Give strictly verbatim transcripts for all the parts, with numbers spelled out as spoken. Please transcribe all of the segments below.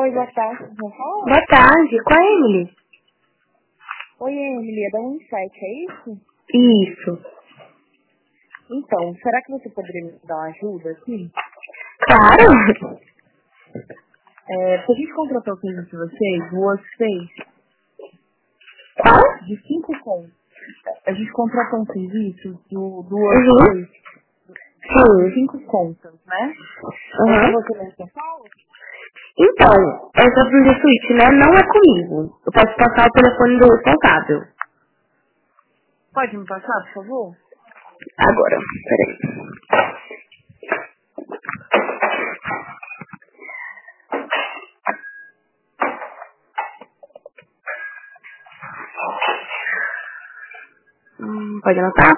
Oi, boa tarde. Vou falar? Boa tarde, qual é a Emily? Oi, Emily, é da Unisite, é isso? Isso. Então, será que você poderia me dar uma ajuda aqui? Claro. É, porque a gente contratou o serviço de vocês, o Workspace, Qual? de cinco contas. A gente contratou um serviço do, do Uhum. Workspace de Sim. cinco contas, né? É com Uhum. você mesmo que eu falo? Então, essa do G Suite, né, não é comigo. Eu posso passar o telefone do responsável. Pode me passar, por favor? Agora, peraí. Hum, pode anotar?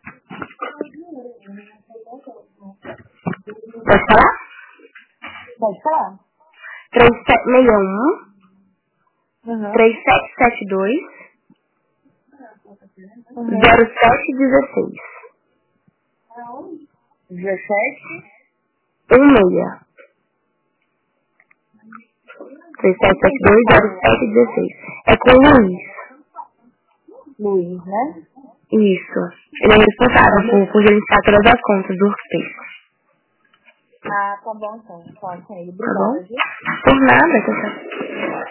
Pode falar? Pode falar. três sete seis um, Uhum. três sete sete dois, Uhum. zero sete um seis. dezessete. um seis. três Com sete quem sete que eu dois, zero falo? sete um seis. É com o Luiz. Luiz, né? Isso. Ele é Então, responsável de- por, por gerenciar todas as contas do Workspace. ah, tá bom então. Fala com ele. Tá bom? Obrigada, viu? Por nada, tchau, tchau.